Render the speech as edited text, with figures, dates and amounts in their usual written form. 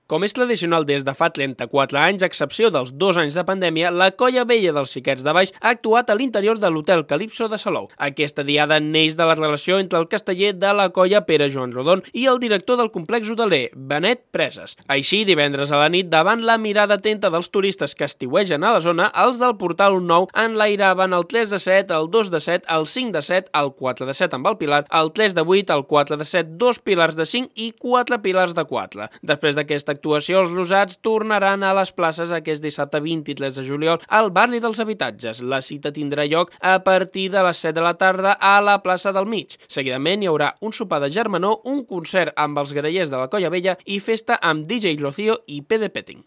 Com és tradicional des de fa 34 anys, a excepció dels 2 anys de pandèmia, la Colla Vella dels Xiquets de Baix ha actuat a l'interior de l'Hotel Calipso de Salou. Aquesta diada neix de la relació entre el casteller de la colla Pere Joan Rodon i el director del complex hoteler, Benet Preses. Així, divendres a la nit, davant la mirada atenta dels turistes que estiuegen a la zona, els del portal 9 enlairaven el 3 de 7, el 2 de 7, el 5 de 7, el 4 de 7 amb el pilar, el 3 de 8, el 4 de 7, 2 pilars de 5 i 4 pilars de 4. Després d'aquesta actuació, els rosats tornaran a les places aquest dissabte 23 de juliol al barri dels Habitatges. La cita tindrà lloc a partir de les 7 de la tarda a la plaça del Mig. Seguidament hi haurà un sopar de germanor, un concert amb els grallers de la Colla Vella i festa amb DJ Rocío i PD Petting.